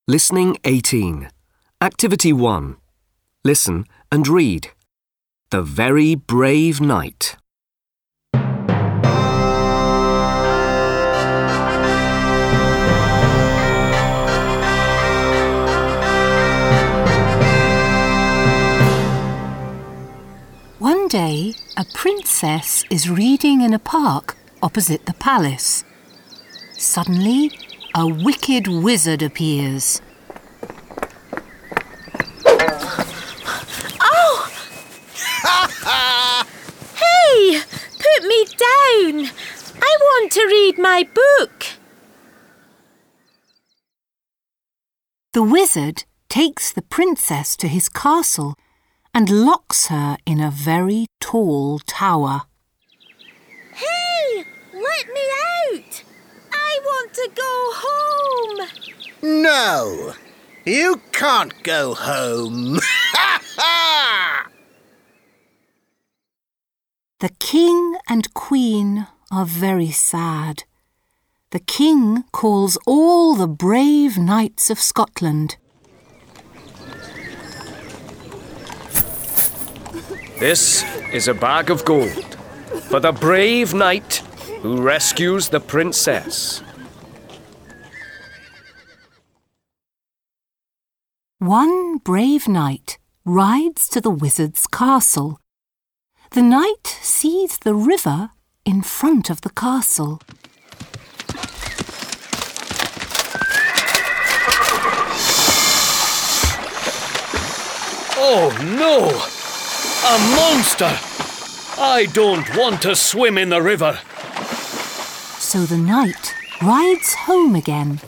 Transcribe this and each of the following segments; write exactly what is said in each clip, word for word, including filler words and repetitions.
Listening eighteen. Activity one. Listen and read. The Very Brave Knight. One day, a princess is reading in a park opposite the palace. Suddenly, a wicked wizard appears. Oh! Hey! Put me down! I want to read my book. The wizard takes the princess to his castle and locks her in a very tall tower. Hey! Let me out! I want to go home! No! You can't go home! The king and queen are very sad. The king calls all the brave knights of Scotland. This is a bag of gold for the brave knight who rescues the princess. One brave knight rides to the wizard's castle. The knight sees the river in front of the castle. Oh no! A monster! I don't want to swim in the river. So the knight rides home again.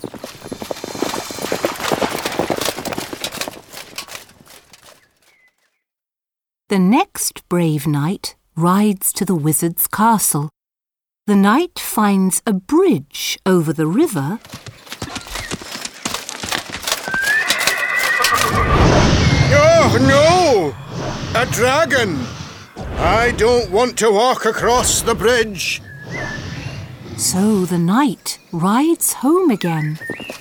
The next brave knight rides to the wizard's castle. The knight finds a bridge over the river. Oh, no! A dragon! I don't want to walk across the bridge. So the knight rides home again.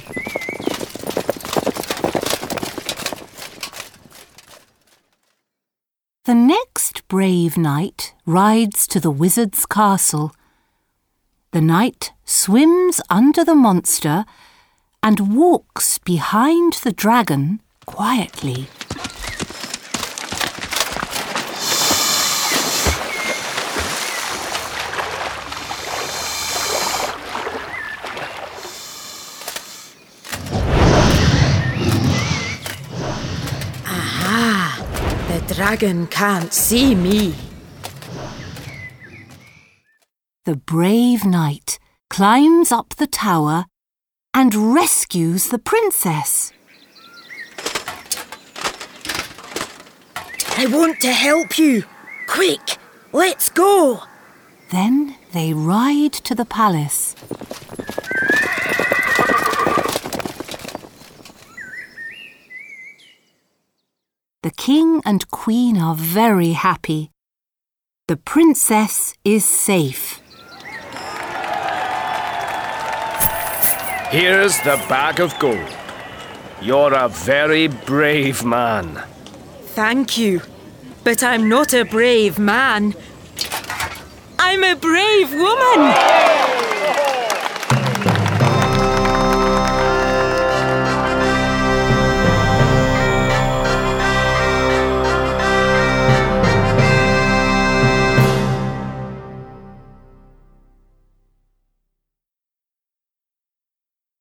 The next brave knight rides to the wizard's castle. The knight swims under the monster and walks behind the dragon quietly. The dragon can't see me. The brave knight climbs up the tower and rescues the princess. I want to help you. Quick, let's go. Then they ride to the palace. The king and queen are very happy. The princess is safe. Here's the bag of gold. You're a very brave man. Thank you, but I'm not a brave man. I'm a brave woman.